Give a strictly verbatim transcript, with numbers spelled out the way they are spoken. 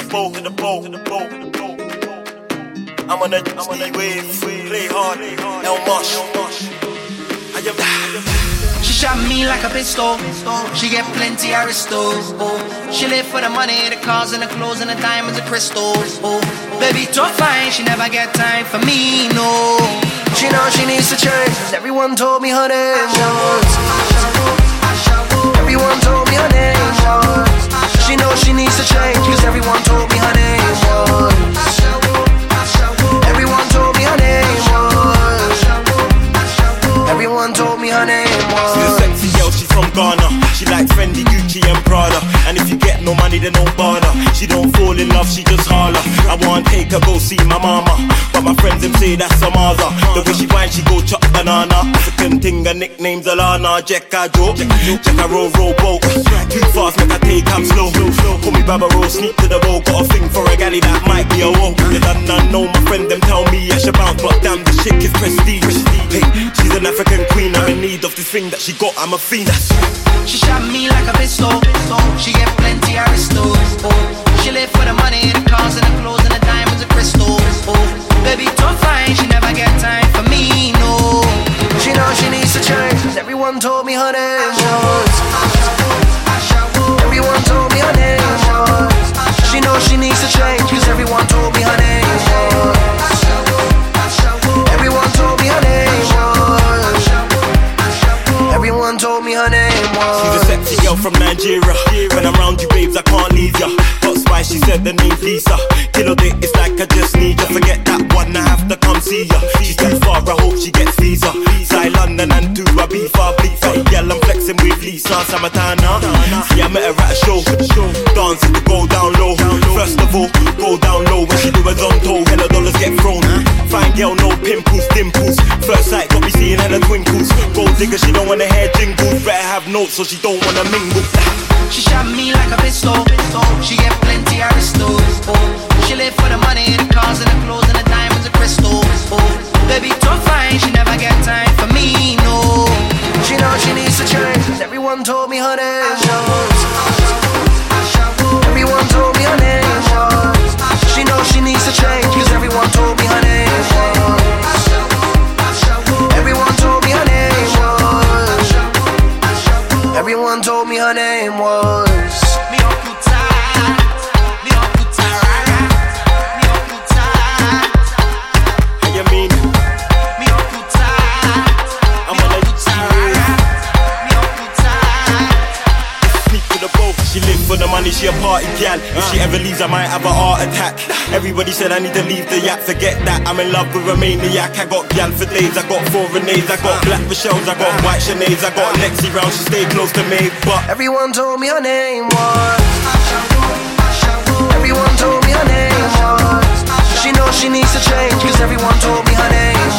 boat, to the boat, to the boat, to the boat. I'm on a, I'm on a wave, play hard, El Mosh. I am. She shot me like a pistol. She get plenty of ristos. She live for the money, the cars and the clothes and the diamonds and crystals. Baby, tough fine, she never get time for me, no. She knows she needs to change, cause everyone told me her name was. Everyone told me her name was. She knows she needs to change, cause everyone told me her name was. Everyone told me her name was. Everyone told me her name was. She's a sexy girl, she's from Ghana. She like Fendi, Gucci and Prada. And if you get no money, then don't bother. She don't fall in love, she just holler. I want take her, go see my mama. But my friends them say that's a mother. The way she whine, she go chop banana. African thing, her nickname's Alana. Jekka Joe, Jekka roll, roll, boat. Too fast, make her take, I'm slow. Call me Baba Roll, sneak to the boat. Got a thing for a galley that might be a woe. The done none know, my friend them tell me I should bounce. But damn, the chick is prestige. Hey, she's an African queen, I'm in need of this thing that she got, I'm a fiend. She shot me like a pistol. She get plenty of ristos. She live for the money, the cars and the clothes and the diamonds and crystals. Baby, tough fine, she never get time for me, no. She knows she needs to change, cause everyone told me her name was. Everyone told me her name was. She knows she needs to change, cause everyone told me her name was. Everyone told me her name was. Everyone told me her name was. She's a sexy girl from Nigeria. When I'm round you babes, I can't leave ya. Hot spice, she said the name's Lisa. Kilo dick, it's like I just need ya. Forget that one, I have to come see ya. She's too far, I hope she gets visa. Side London and two, I be far, bleed far. Girl, I'm flexing with Lisa Samatana. See, I met her at a show. Dancing to go down low. First of all, go down low. When she do a zonto, hella dollars get thrown. Fine girl, no pimples, dimples. First sight, got me seeing hella twinkles. Gold digger, she don't wanna hear jingles. Better have notes, so she don't wanna mingle. She shot me like a pistol. She get plenty of ristos. She live for the money, the cars and the clothes and the diamonds and crystals. Baby, tough fine, she never get time for me, no. She knows she needs to change, cause everyone told me her name was. Everyone told me her name was. She knows she needs to change, cause everyone told me her name was. Everyone told me her name was. Everyone told me her name was. For the money, she a party gal. If she ever leaves, I might have a heart attack. Everybody said I need to leave the yak. Forget that, I'm in love with a maniac. I got gal for days, I got four Renees, I got black Michelle's, I got white Sineads, I got Lexi round, she stay close to me. But everyone told me her name was. Everyone told me her name was. She knows she needs to change, cause everyone told me her name